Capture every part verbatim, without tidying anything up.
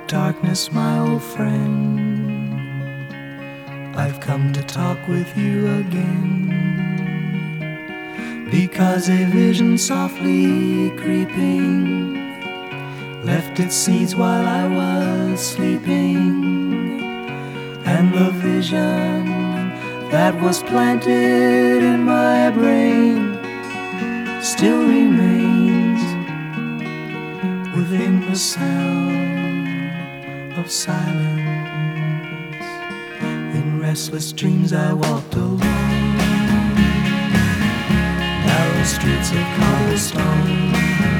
darkness, my old friend, I've come to talk with you again, because a vision softly creeping left its seeds while I was sleeping, and the vision that was planted in my brain still remains within the sound of silence. In restless dreams I walked alone, narrow streets of cobblestone,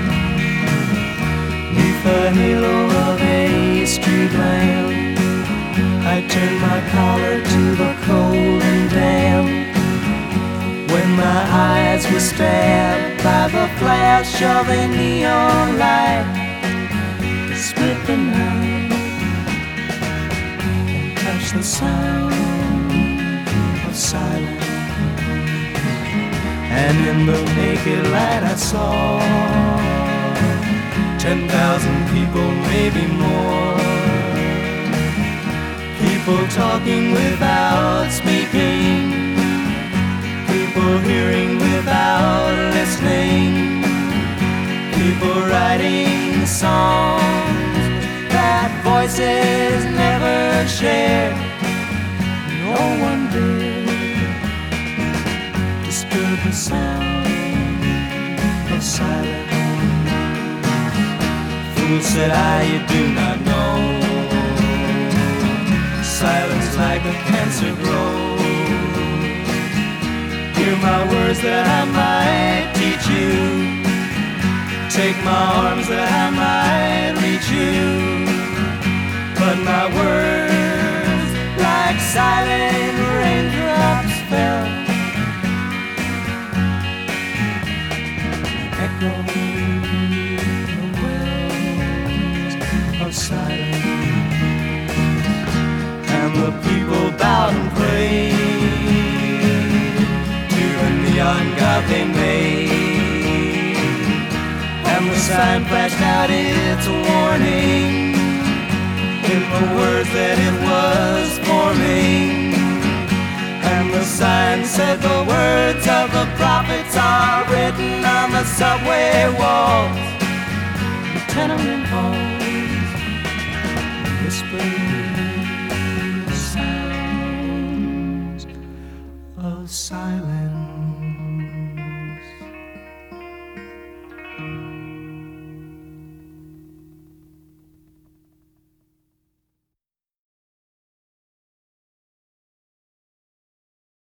neath the halo of a street lamp. I turned my collar to the cold and damp, when my eyes were stabbed by the flash of a neon light that split the night and touched the sound of silence. And in the naked light I saw ten thousand people, maybe more, people talking without speaking, people hearing without listening, people writing songs that voices never shared. No one did disturb the sound of silence. Fool, said I, you do not know, silence like a cancer grows. Hear my words that I might teach you, take my arms that I might reach you, but my words like silent raindrops fell, echoing the wells of silence. And the people bowed and prayed to the neon god they made, and the sign flashed out its warning in the words that it was forming. And the sign said, the words of the prophets are written on the subway wall.